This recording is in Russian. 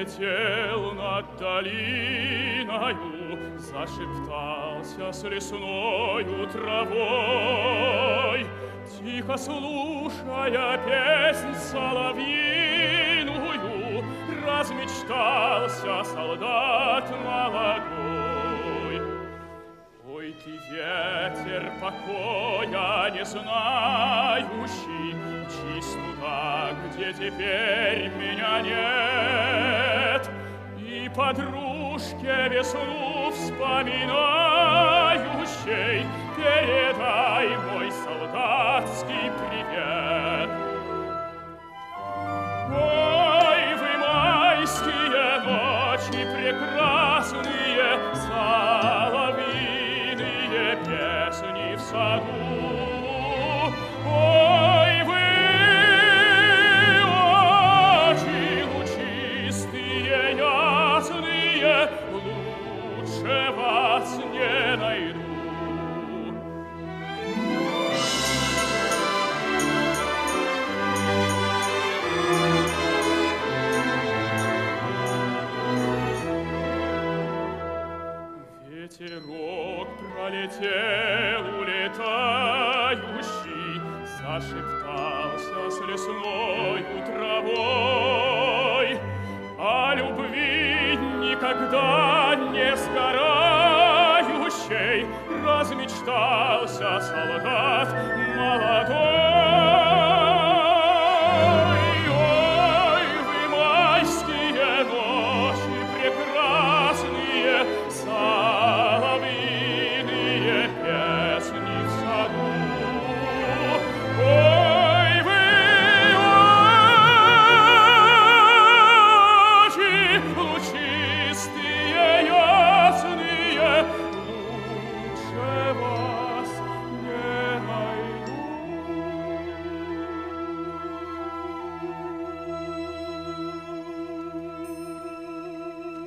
пролетел над долиною, зашептался с лесною травой, тихо слушая песнь соловьиную, размечтался солдат молодой. Ой, ты, ветер покоя не знающий, мчись туда, где теперь меня нет, и подружке весну вспоминающей передай мой солдатский привет. Ой, вы майские ночи прекрасные, соловьиные песни в саду. Ой, вы очи лучистые, ясные, лучше вас не найду. Ветерок пролетел улетающий, зашептался с лесною травой, о любви никогда не сгорающей размечтался солдат молодой.